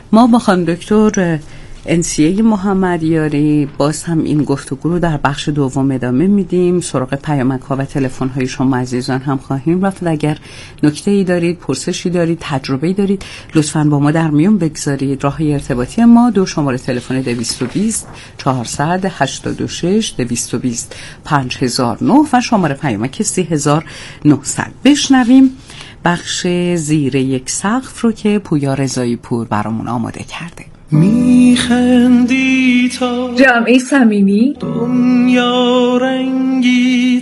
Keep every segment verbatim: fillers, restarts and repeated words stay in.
ما با خانم دکتر انسیه محمدیاری باز هم این گفتگو رو در بخش دوم ادامه میدیم. سراغ پیامک ها و تلفن های شما عزیزان هم خواهیم رفت. اگر نکته ای دارید، پرسشی دارید، تجربه ای دارید، لطفاً با ما در میون بگذارید. راه ارتباطی ما دو شماره تلفن دویست و بیست چهارصد هشتاد و شش دویست و بیست پنج هزار و نه و شماره پیامک سه هزار و نهصد. بشنویم بخش زیر یک سقف رو که پویا رضایی پور برامون آماده کرده. میخندی تا جمعی صمیمی، دنیا رنگی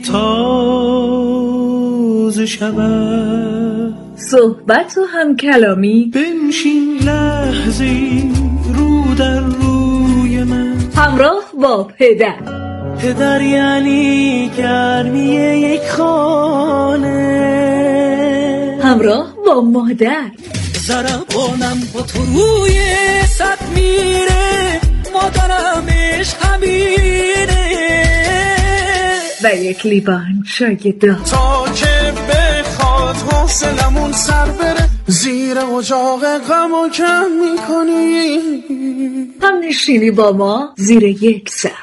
تازه شود، صحبت و هم کلامی، بنشین لحظی رو در روی من، همراه با پدر. پدر یعنی گرمی یک خانه، همراه با مادر. ضربانم با تو روی صد میره، مادرمش همینه، و یک لیوان چای داغ تا که بخواد حوصلمون سر بره، زیر اجاق غمو کم میکنی، هم نشینی با ما زیر یک سقف.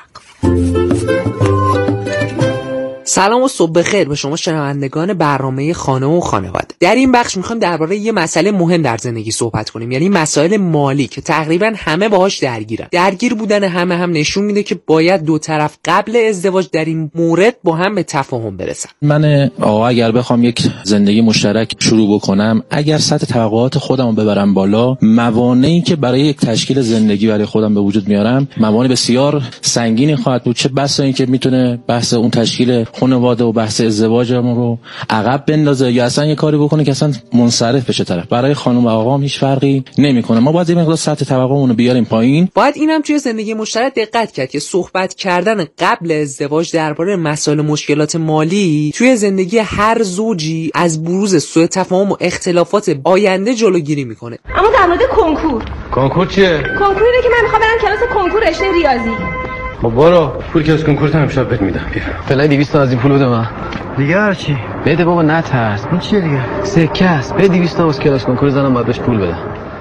سلام و صبح بخیر به شما شنوندگان برنامه خانه و خانواده. در این بخش میخوایم درباره یه مسئله مهم در زندگی صحبت کنیم، یعنی مسائل مالی که تقریبا همه باهاش درگیرن. درگیر بودن همه هم نشون میده که باید دو طرف قبل ازدواج در این مورد با هم به تفاهم برسن. من آقا اگر بخوام یک زندگی مشترک شروع بکنم، اگر سطح توقعات خودم رو ببرم بالا، موانعی که برای یک تشکیل زندگی برای خودم به وجود میارم موانع بسیار سنگینی خواهد بود، چه بسا اینکه میتونه بحث اون تشکیل خانواده و بحث ازدواجم رو عقب بندازه یا اصلا یه کاری بکنه که اصلا منصرف بشه طرف. برای خانم و آقا هم هیچ فرقی نمیکنه. ما باید یه مقدار سطح توقعمون رو بیاریم پایین. باید اینم توی زندگی مشترک دقت کرد که صحبت کردن قبل ازدواج درباره مسائل مشکلات مالی توی زندگی هر زوجی از بروز سوء تفاهم و اختلافات آینده جلوگیری میکنه. اما در مورد کنکور کنکور چیه؟ کنکور اینه که من میخوام برم کلاس کنکور رشته ریاضی. خب برو، پول که از کنکورت هم شب بهت میدم. بیا فعلا دویست تا از این پول بده من. دیگه هر چی؟ بده بابا نترس. این چیه دیگه؟ سکه است. بده دویست تا از کلاس کنکور زنم باید بهش پول بده.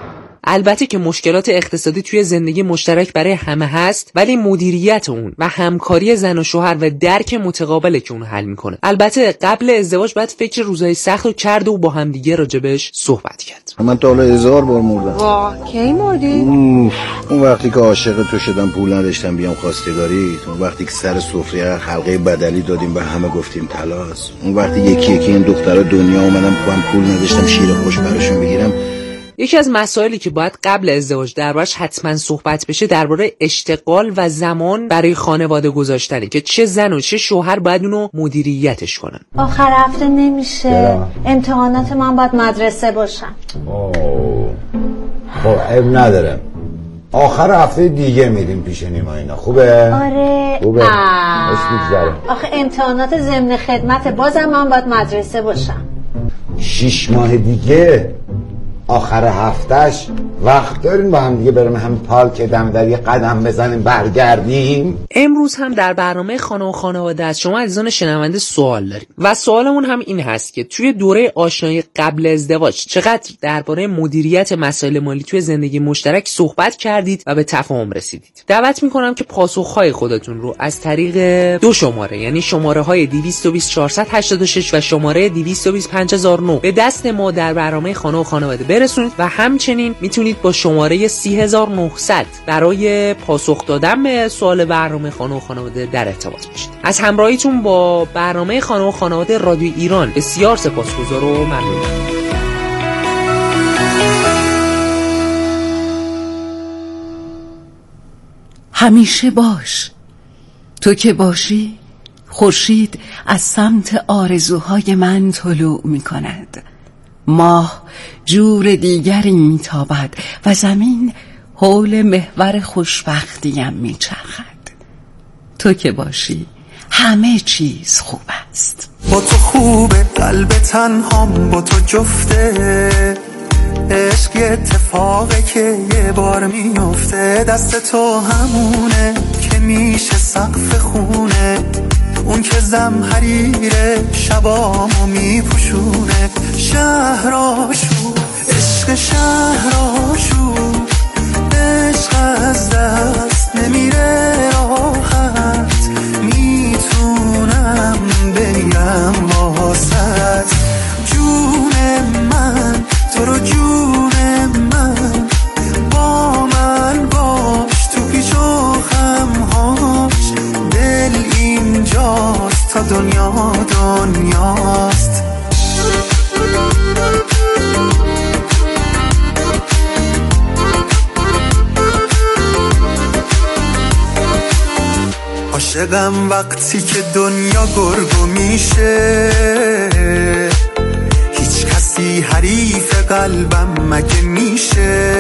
البته که مشکلات اقتصادی توی زندگی مشترک برای همه هست، ولی مدیریت اون و همکاری زن و شوهر و درک متقابله که اون حل میکنه. البته قبل ازدواج باید فکر روزهای سخت رو کرد و با هم دیگه راجبش صحبت کرد. من تا حالا هزار بار مردم. واه کی مردی؟ اون وقتی که عاشق تو شدم پول نداشتم بیام خواستگاری، اون وقتی که سر سفره حلقه بدلی دادیم به همه گفتیم طلاست، اون وقتی یکی یکی این دخترا دنیا اومدن پام پول نداشتم شیر خوش براشون بگیرم. یکی از مسائلی که باید قبل ازدواج دربارش حتما صحبت بشه درباره اشتغال و زمان برای خانواده گذاشتنه که چه زن و چه شوهر باید اونو مدیریتش کنن. آخر هفته نمیشه، امتحانات من باید مدرسه باشم. اوه خب عیب نداره، آخر هفته دیگه میریم پیش نیما اینا. خوبه؟ آره خوبه. خوش میگذره. آخه امتحانات ضمن خدمت، بازم من باید مدرسه باشم. شیش ماه دیگه آخر هفتهش وقت داریم با هم دیگه بریم هم پارک دم در یه قدم بزنیم برگردیم. امروز هم در برنامه خانه و خانواده از شما عزیزان شنونده سوال داریم و سوالمون هم این هست که توی دوره آشنایی قبل ازدواج چقدر درباره مدیریت مسائل مالی توی زندگی مشترک صحبت کردید و به تفاهم رسیدید. دعوت میکنم که پاسخهای خودتون رو از طریق دو شماره، یعنی شماره های دویست و بیست چهارصد هشتاد و شش و شماره دویست و بیست پنج هزار و نه به دست ما در برنامه خانه و خانواده برسونید و همچنین میتونید با شماره سی هزار و نهصد برای پاسخ دادن به سوال برنامه خانه و خانواده در ارتباط باشید. از همراهیتون با برنامه خانه و خانواده رادیو ایران بسیار سپاسگزار و ممنونم. همیشه باش، تو که باشی خورشید از سمت آرزوهای من طلوع می کند، ماه جور دیگری میتابد و زمین حول محور خوشبختیم میچرخد. تو که باشی همه چیز خوب است. با تو خوبه قلب تنهام با تو جفته، عشق اتفاقه که یه بار میفته، دست تو همونه که میشه سقف خونه، اون که زمحریره شبامو میپوشونه، شهراشو عشق شهراشو عاشقم وقتی که دنیا گرگو میشه، هیچ کسی حریف قلبم مگه میشه؟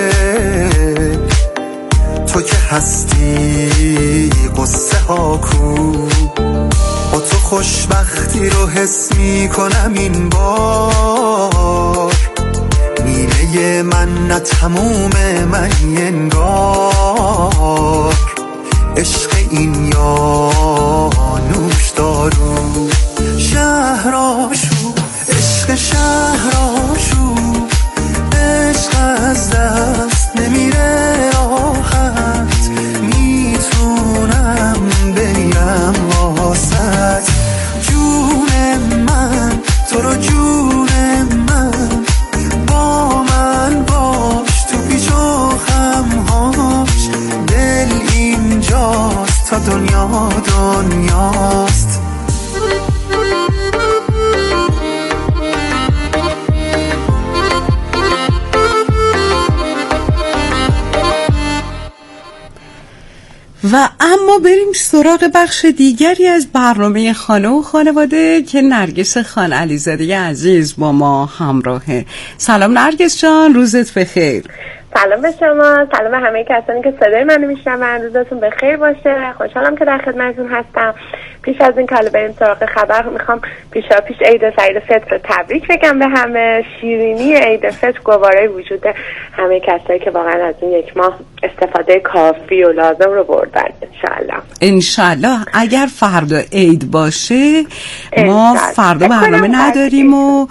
تو که هستی قصه ها کو، با تو خوشبختی رو حس میکنم این بار، نیمه من نه تمومه من انگار، عشق این یا نوش دارو، شهراشو عشق شهراشو، عشق از دست نمیره راحت، میتونم بمیرم واسط، جون من تو رو جون من، با من باش تو پیچ و خمهاش، دل اینجاست تا دنیا دنیاست. و اما بریم سراغ بخش دیگری از برنامه خانه و خانواده که نرگس خان علیزاده عزیز با ما همراهه. سلام نرگس جان، روزت بخیر. سلام به شما، سلام به همه کسانی که صدای منو میشنون، روزتون بخیر باشه. خوشحالم که در خدمتتون هستم. پیش از این که بریم سراغ خبر، میخوام پیشا پیش عید سعید فطر تبریک بگم به همه. شیرینی عید فطر گواره وجود همه کسایی که واقعا از این یک ماه استفاده کافی و لازم رو بردن. انشالله انشالله. اگر فردا عید باشه، ما فردا برنامه نداریم و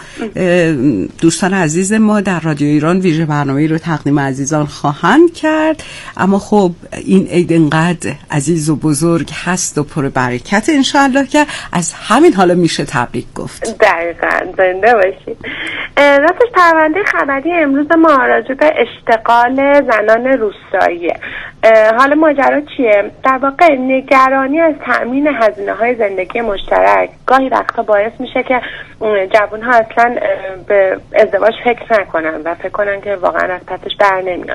دوستان عزیز ما در رادیو ایران ویژه برنامه‌ای رو تقدیم عزیزان خواهند کرد. اما خب این عید انقدر عزیز و بزرگ هست و پر برکت انشالله که از همین حالا میشه تبریک گفت. دقیقاً، زنده باشید. راستش پرونده خبری امروز ما راجع به اشتغال زنان روستاییه. حالا ماجرا چیه؟ در واقع نگرانی از تأمین هزینه‌های زندگی مشترک گاهی وقتا باعث میشه که جوان‌ها اصلاً به ازدواج فکر نکنن و فکر کنن که واقعاً از پسش بر نمیان.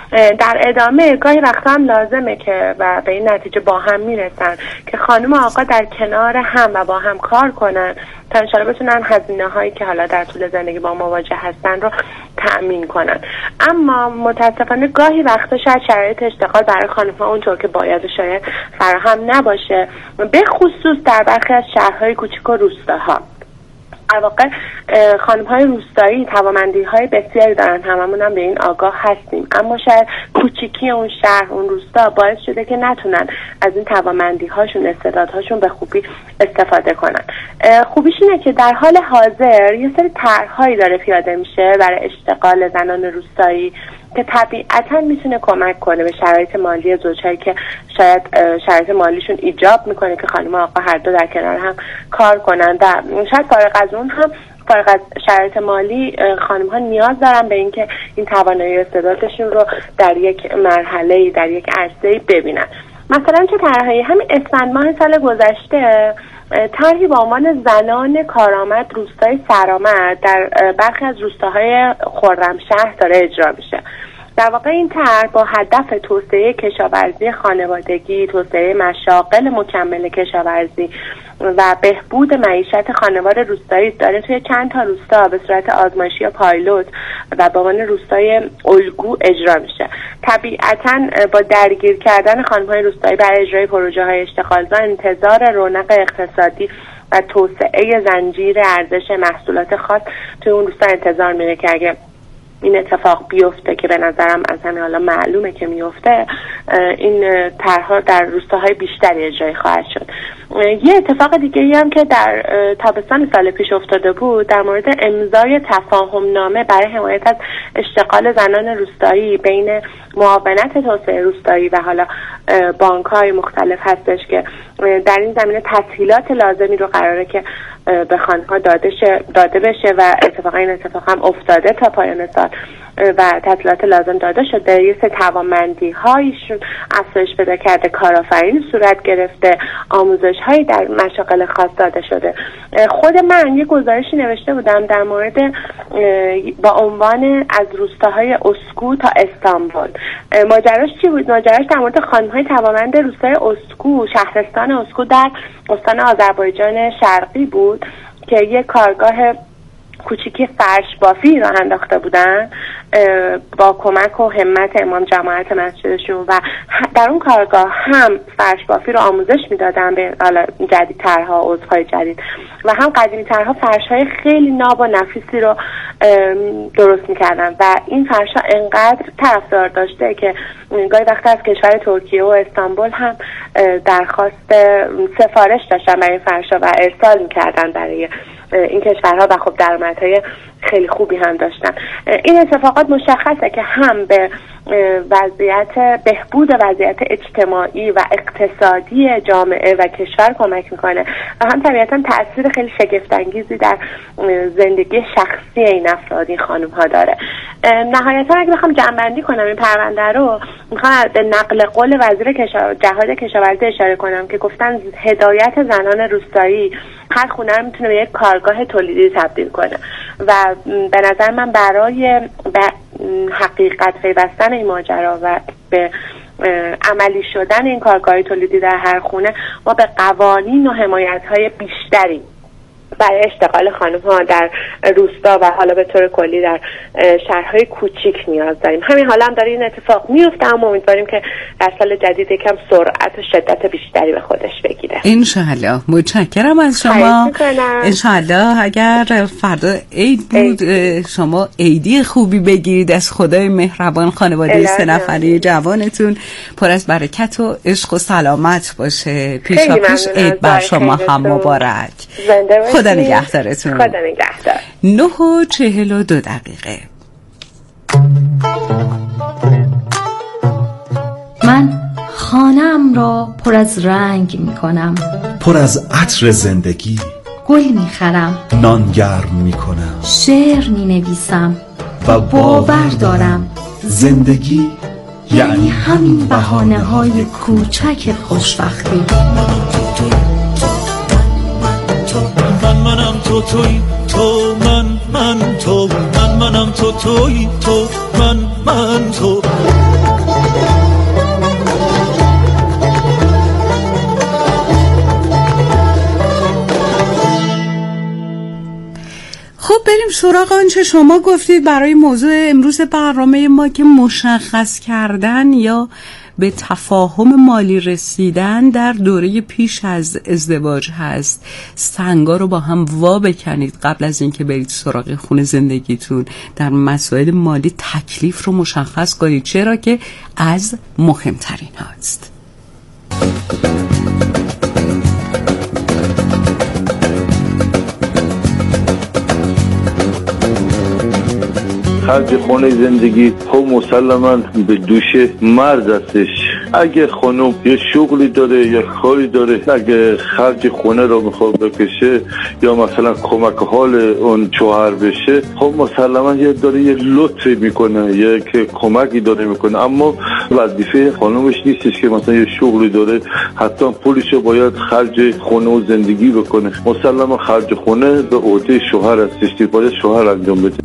در ادامه گاهی وقتا هم لازمه که و به این نتیجه با هم میرسن که خانم و آقا در کنار هم و با هم کار کنن تا انشالله بتونن هزینه هایی که حالا در طول زندگی با مواجه هستن رو تأمین کنن. اما متاسفانه گاهی وقتا شاید شرایط اشتغال برای خانم ها اونطور که باید و شاید فراهم نباشه، به خصوص در برخی از شهرهای کوچیک و روستاها. در واقع خانم های روستایی توانمندی های بسیاری دارن، هممون هم به این آگاه هستیم، اما شاید کوچیکی اون شهر اون روستا باعث شده که نتونن از این توانمندی هاشون استعدادهاشون به خوبی استفاده کنن. خوبیش اینه که در حال حاضر یه سری طرح‌هایی داره پیاده میشه برای اشتغال زنان روستایی که طبیعتاً میتونه کمک کنه به شرایط مالی زوجهایی که شاید شرایط مالیشون ایجاب میکنه که خانم و آقا هر دو در کنار هم کار کنن و شاید فارغ از اون هم فارغ از شرایط مالی خانم ها نیاز دارن به اینکه این توانایی استعدادشون رو در یک مرحله در یک عرصه‌ای ببینن. مثلا چه طرحی؟ همین اسفند ماه سال گذشته طرحی با عنوان زنان کارآمد روستای سرآمد در برخی از روستاهای خرمشهر داره اجرا میشه. در واقع این طرح با هدف توسعه کشاورزی خانوادگی، توسعه مشاغل مکمل کشاورزی و بهبود معیشت خانوار روستایی داره توی چند تا روستا به صورت آزمایشی یا پایلوت و به عنوان روستای الگو اجرا میشه. طبیعتاً با درگیر کردن خانم‌های روستایی برای اجرای پروژه‌های اشتغالزا انتظار رونق اقتصادی و توسعه زنجیره ارزش محصولات خاص توی اون روستا انتظار میره که اگه این اتفاق بیفته که به نظرم از همین حالا معلومه که میفته، این طرح‌ها در روستاهای بیشتری اجرایی خواهد شد. یه اتفاق دیگه ای هم که در تابستان سال پیش افتاده بود در مورد امضای تفاهم نامه برای حمایت از اشتغال زنان روستایی بین معاونت توسعه روستایی و حالا بانک‌های مختلف هستش که در این زمینه تسهیلات لازمی رو قراره که به خانم‌ها داده داده بشه و اتفاقا این اتفاق هم افتاده تا پایان سال و تسهیلات لازم داده شده. یه سری توانمندی هایشون افزایش پیدا کرده، کارآفرینی صورت گرفته، آموزش هایی در مشاغل خاص داده شده. خود من یه گزارشی نوشته بودم در مورد با عنوان از روستاهای اسکو تا استانبول. ماجراش چی بود؟ ماجراش در مورد خانم‌های توانمند روستای اسکو، شهرستان اسکو در استان آذربایجان شرقی بود که یک کارگاه کوچیکی فرش بافی راه انداخته بودن با کمک و همت امام جماعت مسجدشون و در اون کارگاه هم فرش بافی رو آموزش میدادن به جدیدترها، عضوهای جدید، و هم قدیمی‌ترها فرش‌های خیلی ناب و نفیسی رو درست میکردن و این فرش‌ها انقدر طرفدار داشته که گاهی وقت از کشور ترکیه و استانبول هم درخواست سفارش داشتن برای این فرش‌ها و ارسال میکردن برای این کشورها و خب درآمدهای خیلی خوبی هم داشتن. این اتفاقات مشخصه که هم به وضعیت بهبود وضعیت اجتماعی و اقتصادی جامعه و کشور کمک میکنه و هم طبیعتا تأثیر خیلی شگفت‌انگیزی در زندگی شخصی این افراد، این خانم ها داره. نهایتا اگه بخوام جمع‌بندی کنم این پرونده رو، میخوام به نقل قول وزیر کشا... جهاد کشاورزی اشاره کنم که گفتن هدایت زنان روستایی هر خونه رو میتونه به یک کارگاه تولیدی تبدیل کنه و به نظر من برای حقیقت پیوستن این ماجرا و به عملی شدن این کارگاه تولیدی در هر خونه ما به قوانین و حمایت‌های بیشتری برای اشتغال خانم‌ها در روستا و حالا به طور کلی در شهرهای کوچیک نیاز داریم. همین حالا هم داره این اتفاق میفته، اما امیدواریم که در سال جدید یکم سرعت و شدت بیشتری به خودش بگیره. انشالله. متشکرم از شما. انشالله اگر فردا عید بود شما عیدی خوبی بگیرید از خدای مهربان، خانواده سه نفره جوانتون پر از برکت و عشق و سلامت باشه. پیشا پیش عید بر شما هم مبارک. خدا نگهدارتون. خدا نگهدار. نه و چهل و دو دقیقه. من خانه‌ام را پر از رنگ می کنم، پر از عطر زندگی. گل می خرم، نان گرم می کنم، شعر می نویسم و باور دارم زندگی یعنی همین بهانه های کوچک خوشبختی. من منم تو توی تو من من تو من منم تو توی تو من من تو. خب بریم سراغ آنچه شما گفتید برای موضوع امروز برنامه ما که مشخص کردن یا به تفاهم مالی رسیدن در دوره پیش از ازدواج هست. سنگا رو با هم وا بکنید قبل از اینکه برید سراغ خونه زندگیتون. در مسائل مالی تکلیف رو مشخص کنید، چرا که از مهمترین هاست. خرج خونه زندگی خب مسلما به دوش مرد هستش. اگه خانم یه شغلی داره یا کاری داره، اگه خرج خونه رو میخواد بکشه یا مثلا کمک حال اون شوهر بشه، خب مسلما یه داره یه لطفی میکنه، یک کمکی داره میکنه، اما وظیفه خانمش نیستش که مثلا یه شغلی داره حتی پولشو باید خرج خونه و زندگی بکنه. مسلما خرج خونه به عهده شوهر هستش، باید شوهر انجام بده.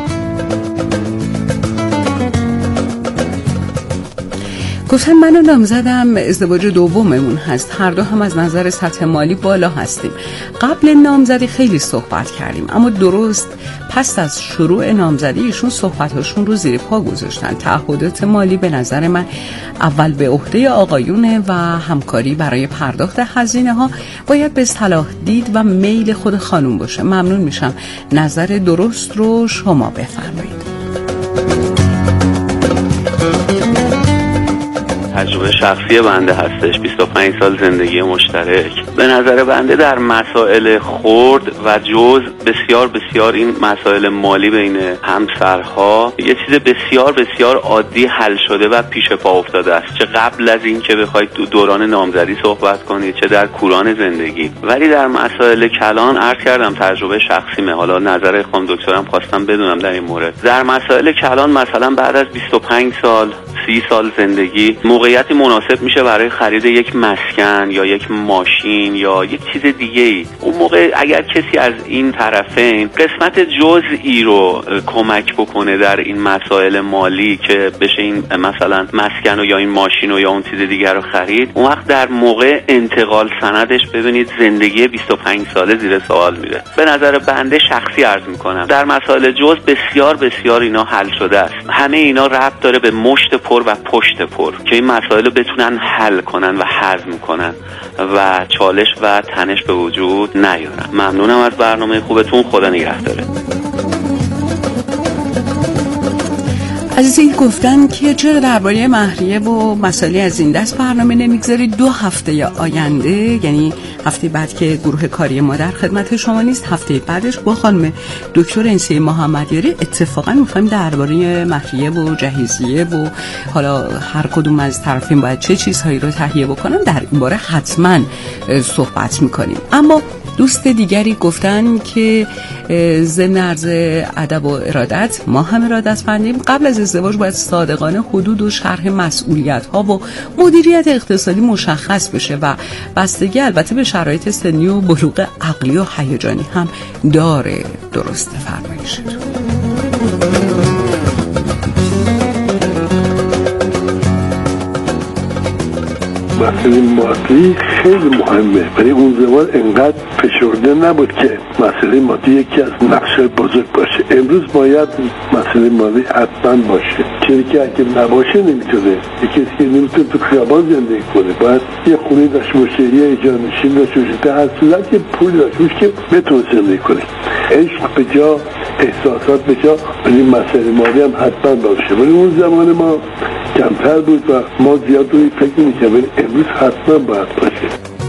گفتم من و نامزدم ازدواج دوممون هست، هر دو هم از نظر سطح مالی بالا هستیم. قبل نامزدی خیلی صحبت کردیم، اما درست پس از شروع نامزدی ایشون صحبتاشون رو زیر پا گذاشتن. تعهدات مالی به نظر من اول به عهده آقایونه و همکاری برای پرداخت هزینه ها باید به صلاح دید و میل خود خانم باشه. ممنون میشم نظر درست رو شما بفرمایید. تجربه تجربه شخصی بنده هستش. بیست و پنج سال زندگی مشترک. به نظر بنده در مسائل خرد و جز بسیار بسیار این مسائل مالی بین همسرها یه چیز بسیار بسیار عادی حل شده و پیش پا افتاده است، چه قبل از این که بخواید تو دوران نامزدی صحبت کنید چه در کوران زندگی. ولی در مسائل کلان عرض کردم تجربه شخصیمه، حالا نظر خانم دکترم خواستم بدونم در این مورد. در مسائل کلان مثلا بعد از بیست و پنج سال سی سال زندگی موقعیتی مناسب میشه برای خرید یک مسکن یا یک ماشین یا یک چیز دیگه ای. اون موقع اگر کسی از این طرفین قسمت جزئی رو کمک بکنه در این مسائل مالی که بشه این مثلا مسکن و یا این ماشین و یا اون چیز دیگر رو خرید، اون وقت در موقع انتقال سندش ببینید زندگی بیست و پنج ساله زیر سوال میره. به نظر بنده شخصی عرض میکنم در مسائل جز بسیار بسیار اینا حل شده است. همه اینا ربط داره به مشت پر و پشت پر که این مسائل رو بتونن حل کنن و هضم کنن و چالش و تنش به وجود نیارن. ممنونم از برنامه خوبتون. خدا نگهداره. عزیزی گفتن که چرا درباره مهریه و مسائلی از این دست برنامه نمیگذارید؟ دو هفته آینده، یعنی هفته بعد که گروه کاری ما در خدمت شما نیست، هفته بعدش با خانم دکتر انسیه محمدیاری اتفاقا می‌خوایم درباره مهریه و جهیزیه و حالا هر کدوم از طرفین باید چه چیزهایی رو تهیه بکنن در این باره حتما صحبت می‌کنیم. اما دوست دیگری گفتن که ضمن عرض ادب و ارادت ما هم ارادت مندیم، قبل از ازدواج باید صادقانه حدود و شرح مسئولیت ها و مدیریت اقتصادی مشخص بشه و بستگی البته به شرایط سنی و بلوغ عقلی و هیجانی هم داره. درسته فرمایشتون. مسئله مادی خیلی مهمه، ولی اون زمان انقدر فشرده نبود که مسئله مادی یکی از نقشه بزرگ باشه. امروز باید مسئله مادی حتما باشه، چون که اگه نباشه نمیتونه. یکی که نمیتونه تو خیابان زندگی کنه، باید یه خونه داشته باشه، یه ایجاد نشین داشته باشه، در هر صورت یه پول داشته باشه که بتونه زندگی کنه. عشق به جا، احساسات به جا، ولی مسئله مادی هم حتما باشه. ولی اون زمان ما کمتر بود و ما زیاد روی فکر نمی‌کردیم، ولی امروز حتما باید باشه.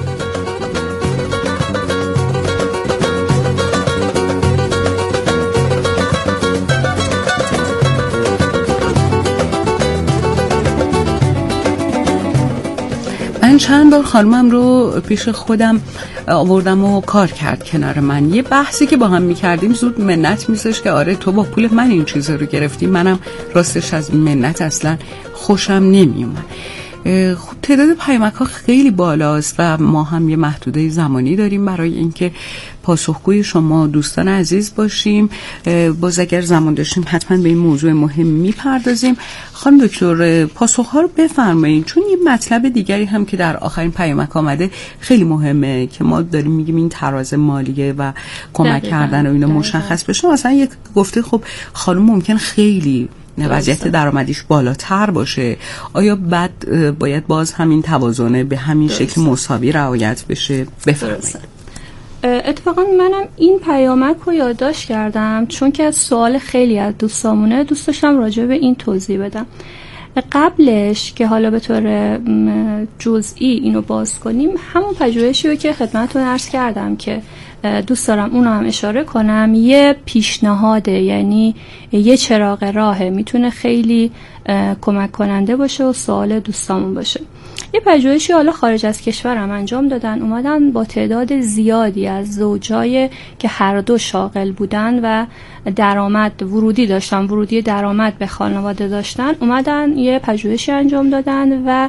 من چند بار خانمم رو پیش خودم آوردم و کار کرد کنار من. یه بحثی که با هم میکردیم زود منت میذاشت که آره تو با پول من این چیزا رو گرفتی. منم راستش از منت اصلا خوشم نمیومد. خب تعداد پیامک ها خیلی بالاست و ما هم یه محدوده زمانی داریم برای اینکه پاسخگوی شما دوستان عزیز باشیم. باز اگر زمان داشتیم حتما به این موضوع مهم میپردازیم. خانم دکتر پاسخ ها رو بفرمایید، چون یه مطلب دیگری هم که در آخرین پیامک آمده خیلی مهمه که ما داریم میگیم این تراز مالیه و کمک کردن و اینا مشخص بشه. مثلا یک گفته خب خانم ممکن خیلی وضعیت درآمدیش بالاتر باشه، آیا بعد باید باز همین توازنه به همین شکل مساوی رعایت بشه؟ بفرمایید. اتفاقا منم این پیامک رو یادداشت کردم چون که از سوال خیلی از دوستامونه دوست داشتم راجع به این توضیح بدم. قبلش که حالا به طور جزئی اینو باز کنیم، همون پژوهشی رو که خدمتتون عرض کردم که دوست دارم اونو هم اشاره کنم، یه پیشنهاده، یعنی یه چراغ راهه، میتونه خیلی کمک کننده باشه و سوال دوستامون باشه. یه پژوهشی حالا خارج از کشور هم انجام دادن، اومدن با تعداد زیادی از زوجای که هر دو شاغل بودن و درآمد ورودی داشتن، ورودی درآمد به خانواده داشتن، اومدن یه پژوهشی انجام دادن و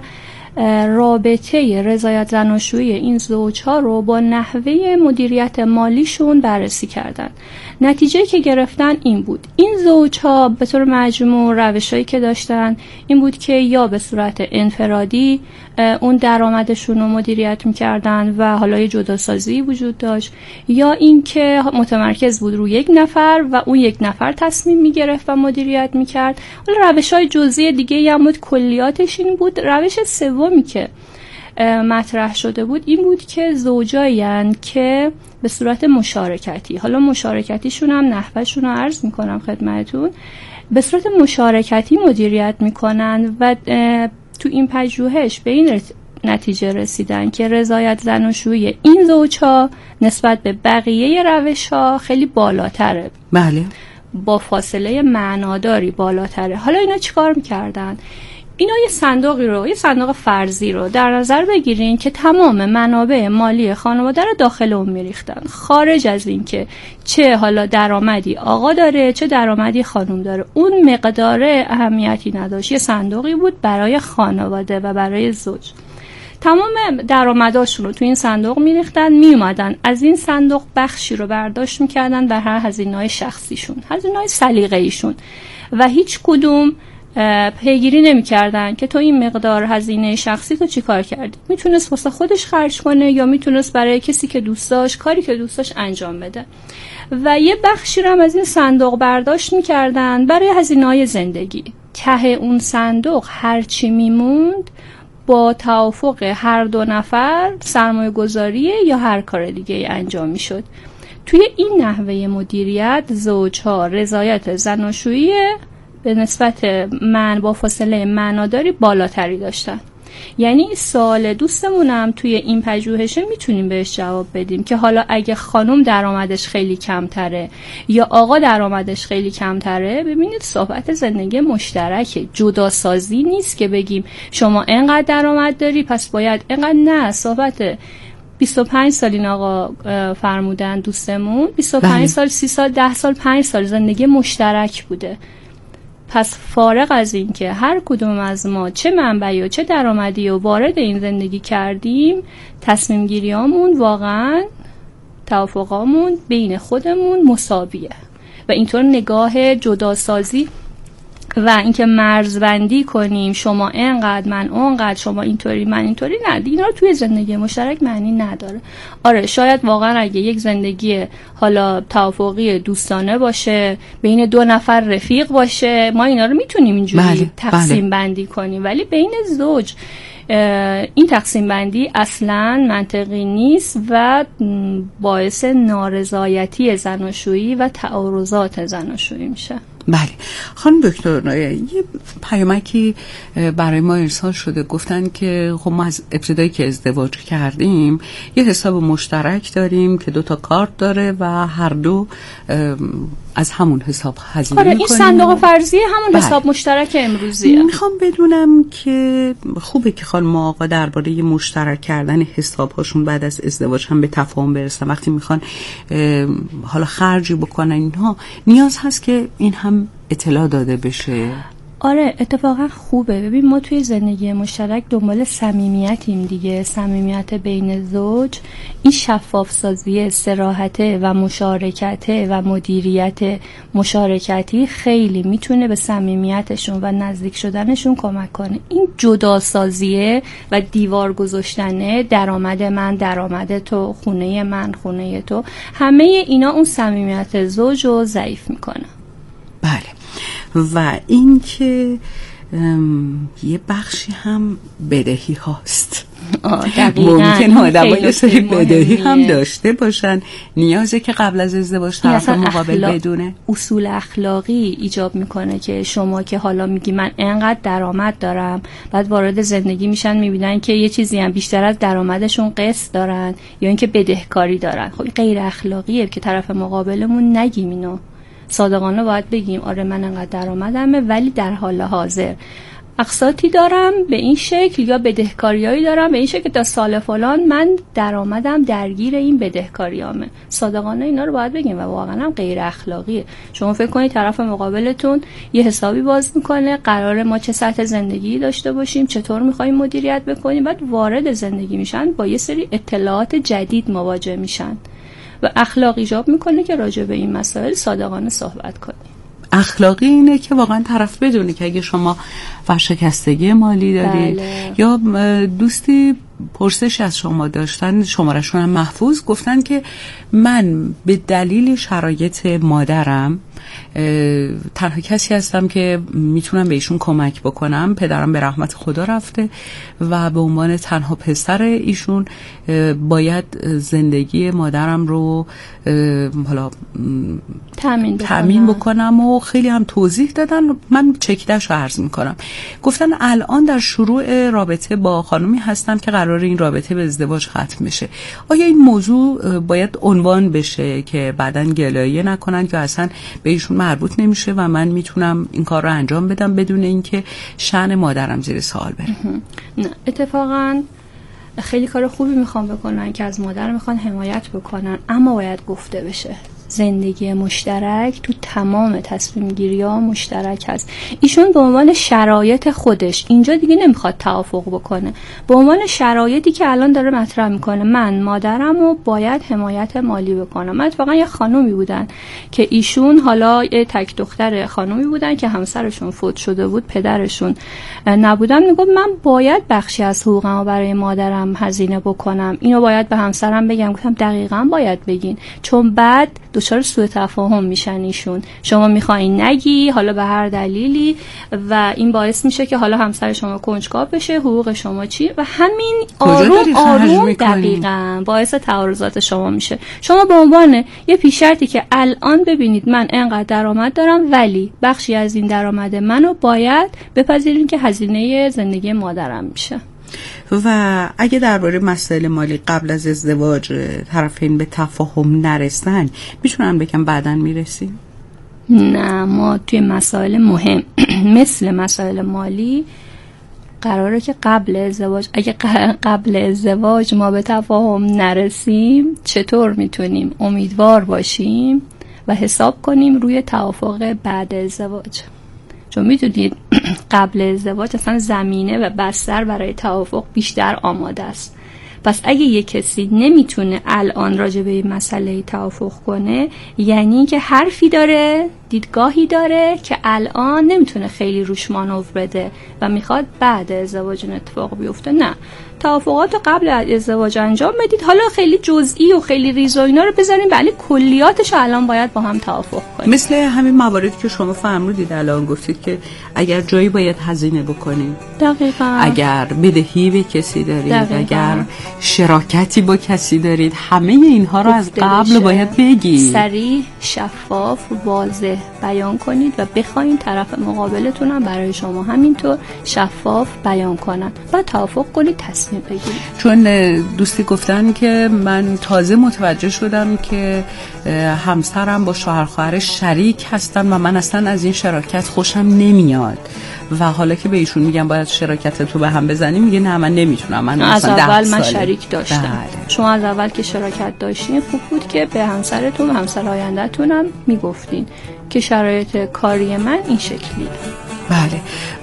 رابطه رضایت زناشویی این زوجها رو با نحوه مدیریت مالیشون بررسی کردن. نتیجه که گرفتن این بود: این زوجها به طور مجموع روشایی که داشتن این بود که یا به صورت انفرادی اون درآمدشون رو مدیریت میکردن و حالا یه جداسازی وجود داشت، یا این که متمرکز بود روی یک نفر و اون یک نفر تصمیم میگرفت و مدیریت میکرد. حالا روش‌های جزئی دیگه هم بود، کلیاتش این بود. روش سومی که مطرح شده بود این بود که زوجایین که به صورت مشارکتی، حالا مشارکتیشون هم نحوهشون رو عرض میکنم خدمتون، به صورت مشارکتی مدیریت میکنن و تو این پژوهش به این نتیجه رسیدن که رضایت زناشویی این زوجها نسبت به بقیه روش‌ها خیلی بالاتره. بله. با فاصله معناداری بالاتره. حالا اینا چیکار می‌کردن؟ اینا یه صندوقی رو، یه صندوق فرضی رو در نظر بگیرین که تمام منابع مالی خانواده رو داخل اون میریختن، خارج از این که چه حالا درآمدی آقا داره چه درآمدی خانم داره، اون مقدار اهمیتی نداشت. یه صندوقی بود برای خانواده و برای زوج. تمام درآمداشون رو تو این صندوق میریختن، میومدن از این صندوق بخشی رو برداشت میکردن بر هر هزینه‌های شخصیشون، هزینه‌های سلیقه‌ایشون، و هیچ کدوم پیگیری نمی‌کردن که تو این مقدار هزینه شخصی تو چی کار کردی. میتونست واسه خودش خرج کنه یا میتونست برای کسی که دوست داشت، کاری که دوست داشت انجام بده. و یه بخشی رو هم از این صندوق برداشت می‌کردن برای هزینه‌های زندگی. ته اون صندوق هر چی میموند با توافق هر دو نفر سرمایه گذاری یا هر کار دیگه انجام می شد. توی این نحوه مدیریت زوجها رضایت زناشویی به نسبت من با فاصله معناداری بالاتری داشتن. یعنی سوال دوستمونم توی این پژوهش میتونیم بهش جواب بدیم که حالا اگه خانم درآمدش خیلی کمتره یا آقا درآمدش خیلی کمتره، ببینید صحبت زندگی مشترکه، جداسازی نیست که بگیم شما اینقدر درآمد داری پس باید اینقدر. نه، صحبت بیست و پنج سال این آقا فرمودن دوستمون، بیست و پنج سال، سی سال، ده سال، پنج سال زندگی مشترک بوده. پس فارغ از این که هر کدوم از ما چه منبعی و چه درآمدی و وارد این زندگی کردیم، تصمیم گیریامون واقعا توافقامون بین خودمون مساویه و اینطور نگاه جداسازی و اینکه مرزبندی کنیم شما اینقدر من اونقدر، شما اینطوری من اینطوری، نه، اینا رو توی زندگی مشترک معنی نداره. آره شاید واقعا اگه یک زندگی حالا توافقی دوستانه باشه، بین دو نفر رفیق باشه، ما اینا رو میتونیم اینجوری بله، تقسیم بله. بندی کنیم، ولی بین زوج این تقسیم بندی اصلا منطقی نیست و باعث نارضایتی زناشویی و تعارضات زناشویی میشه. بله خانم دکتر، یه پیامکی برای ما ارسال شده، گفتن که خب ما از ابتدایی که ازدواج کردیم یه حساب مشترک داریم که دو تا کارت داره و هر دو از همون حساب هزینه آره میکنیم. این صندوق فرضی همون بله. حساب مشترک امروزیه. میخوام بدونم که خوبه که خانم آقا درباره مشترک کردن حساب‌هاشون بعد از ازدواج هم به تفاهم برسن، وقتی میخوان حالا خرجی بکنن اینها نیاز هست که این هم اطلاع داده بشه. آره اتفاقا خوبه. ببین ما توی زندگی مشترک دنبال صمیمیتیم دیگه، صمیمیت بین زوج، این شفاف سازی، صراحت و مشارکت و مدیریت مشارکتی خیلی میتونه به صمیمیتشون و نزدیک شدنشون کمک کنه. این جدا سازیه و دیوار گذاشتنه، درآمد من درآمد تو، خونه من خونه تو، همه اینا اون صمیمیت زوج رو ضعیف میکنه. بله. و این که یه بخشی هم بدهی هاست. ممکن آدم ها یه سری بدهی هم داشته باشن، نیازه که قبل از ازدواج طرف مقابل اخلاق بدونه. اصول اخلاقی ایجاب میکنه که شما که حالا میگی من انقدر درآمد دارم، بعد وارد زندگی میشن میبینن که یه چیزی هم بیشتر از درآمدشون قسط دارن یا اینکه بدهکاری دارن. خب غیر اخلاقیه که طرف مقابلمون نگیم اینو. صادقانه باید بگیم آره من انقدر درآمدمه ولی در حال حاضر اقساطی دارم به این شکل یا بدهکاریایی دارم به این شکل، تا سال فلان من درآمدم درگیر این بدهکاریامه. صادقانه اینا رو باید بگیم و واقعا هم غیر اخلاقیه. شما فکر کنید طرف مقابلتون یه حسابی باز میکنه، قراره ما چه سطح زندگی داشته باشیم، چطور میخوایم مدیریت بکنیم، بعد وارد زندگی میشن با یه سری اطلاعات جدید مواجه میشن و اخلاق ایجاب میکنه که راجع به این مسائل صادقانه صحبت کنیم. اخلاقی اینه که واقعا طرف بدونه که اگه شما ورشکستگی مالی دارید بله. یا دوستی پرسش از شما داشتن، شماره‌شون هم محفوظ، گفتن که من به دلیل شرایط مادرم تنها کسی هستم که میتونم به ایشون کمک بکنم. پدرم به رحمت خدا رفته و به عنوان تنها پسر ایشون باید زندگی مادرم رو حالا تامین تامین بکنم و خیلی هم توضیح دادن. من چکیده‌شو عرض میکنم. گفتن الان در شروع رابطه با خانومی هستم که قرار این رابطه به ازدواج ختم بشه. آیا این موضوع باید عنوان بشه که بعداً گلایه نکنن که اصلا به ایشون مربوط نمیشه و من میتونم این کار رو انجام بدم بدون اینکه شأن مادرم زیر سوال بره؟ نه، اتفاقاً خیلی کار خوبی میخوان بکنن که از مادر میخوان حمایت بکنن، اما باید گفته بشه. زندگی مشترک تو تمام تصمیم گیری ها مشترک هست. ایشون به عنوان شرایط خودش اینجا دیگه نمیخواد توافق بکنه، به عنوان شرایطی که الان داره مطرح میکنه من مادرم رو باید حمایت مالی بکنم. من اتفاقا یه خانومی بودن که ایشون حالا یه تک دختر خانومی بودن که همسرشون فوت شده بود، پدرشون نبودن، میگفت من باید بخشی از حقوقم رو برای مادرم هزینه بکنم، اینو باید به همسرم بگم. گفتم دقیقاً باید بگین، چون بعد دچار سوء تفاهم میشن ایشون. شما میخواین نگی حالا به هر دلیلی و این باعث میشه که حالا همسر شما کنجکاو بشه حقوق شما چی و همین آروم آروم دقیقاً باعث تعارضات شما میشه. شما به عنوان یه پیشرتی که الان ببینید من انقدر درآمد دارم ولی بخشی از این درآمد منو باید بپذیرین که هزینه زندگی مادرم میشه. و اگه درباره مسائل مالی قبل از ازدواج طرفین به تفاهم نرسن میتونن بگم بعداً میرسیم؟ نه، ما توی مسائل مهم مثل مسائل مالی قراره که قبل ازدواج، اگه قبل ازدواج ما به تفاهم نرسیم چطور میتونیم امیدوار باشیم و حساب کنیم روی توافق بعد ازدواج؟ چون میدونید قبل ازدواج اصلا زمینه و بستر برای توافق بیشتر آماده است. پس اگه یک کسی نمیتونه الان راجع به این مسئله توافق کنه یعنی که حرفی داره، دیدگاهی داره که الان نمیتونه خیلی روش مانور بده و میخواد بعد ازدواج اتفاق بیفته. نه، توافقات رو قبل از ازدواج انجام بدید. حالا خیلی جزئی و خیلی ریز و اینا رو بذاریم، ولی کلیاتش الان باید با هم توافق کنیم. مثل همین مواردی که شما فرمودید الان گفتید که اگر جایی باید هزینه بکنید، دقیقاً، اگر بدهی به کسی دارید، دقیقاً. اگر شراکتی با کسی دارید، همه اینها رو از قبل باید بگید، صریح، شفاف و واضح بیان کنید و بخواید طرف مقابلتون هم برای شما همینطور شفاف بیان کنن و توافق کنید، تصمیم بگیرید. چون دوستی گفتن که من تازه متوجه شدم که همسرم با شوهر خواهرش شریک هستن و من اصلا از این شراکت خوشم نمیاد و حالا که به ایشون میگم باید شراکت تو به هم بزنیم میگه نه من نمیتونم. من از اول من ساله. شریک داشتم. بله. شما از اول که شراکت داشتین خوب بود که به همسرتون و همسر آینده‌تون هم میگفتین که شرایط کاری من این شکلیه. بله.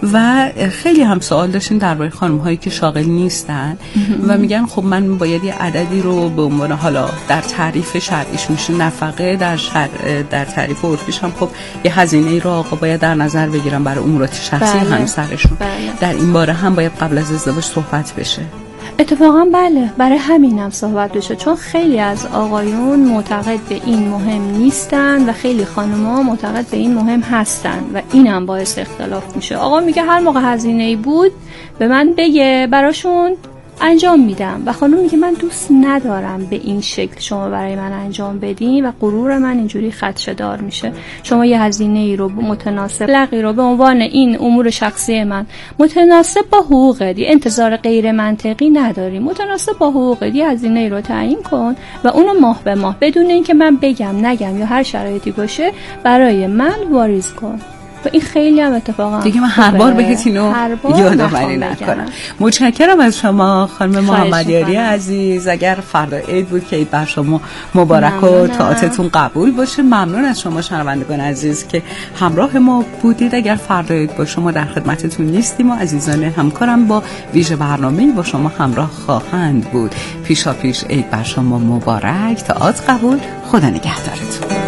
و خیلی هم سوال داشتین درباره خانم هایی که شاغل نیستن و میگن خب من باید یه عددی رو به عنوان حالا در تعریف شرعیش میشه نفقه، در شرع در تعریف عرفیش هم خب یه هزینه‌ای رو آقا باید در نظر بگیرن برای امورات شخصی بله. همسرشون. بله. در این باره هم باید قبل از ازدواج صحبت بشه. اتفاقا بله، برای همینم صحبت بشه، چون خیلی از آقایون معتقد به این مهم نیستن و خیلی خانم‌ها معتقد به این مهم هستن و اینم باعث اختلاف میشه. آقا میگه هر موقع هزینه‌ای بود به من بگه براشون انجام میدم و خانم میگه من دوست ندارم به این شکل شما برای من انجام بدین و غرور من اینجوری خدشه‌دار میشه. شما یه هزینه‌ای رو متناسب لقی رو به عنوان این امور شخصی من متناسب با حقوقت، انتظار غیر منطقی نداری، متناسب با حقوقت هزینه‌ای رو تعیین کن و اونو ماه به ماه بدون اینکه من بگم نگم یا هر شرایطی باشه برای من واریز کن. و این خیلی هم اتفاقا دیگه من هر بار بهت اینو یادآوری نکنم. متشکرم از شما خانم محمدیاری عزیز. اگر فردا عید بود که عید بر شما مبارک و طاعتتون قبول باشه. ممنون از شما شنوندگان عزیز که همراه ما بودید. اگر فردا عید باشه ما در خدمتتون نیستیم و عزیزان همکارم با ویژه برنامه‌ای با شما همراه خواهند بود. پیشا پیش عید بر شما مبارک، طاعت قبول، خدا نگهدارتون.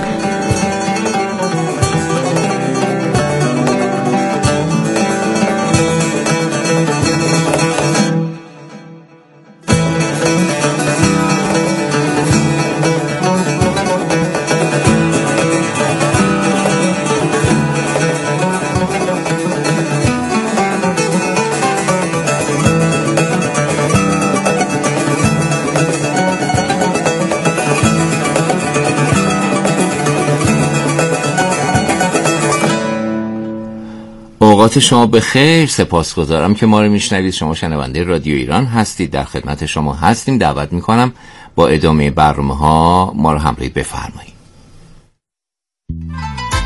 اوقات شما به خیر. سپاسگزارم که ما رو میشنوید. شما شنونده رادیو ایران هستید، در خدمت شما هستیم. دعوت میکنم با ادامه برنامه ها ما رو همراهی بفرمایید.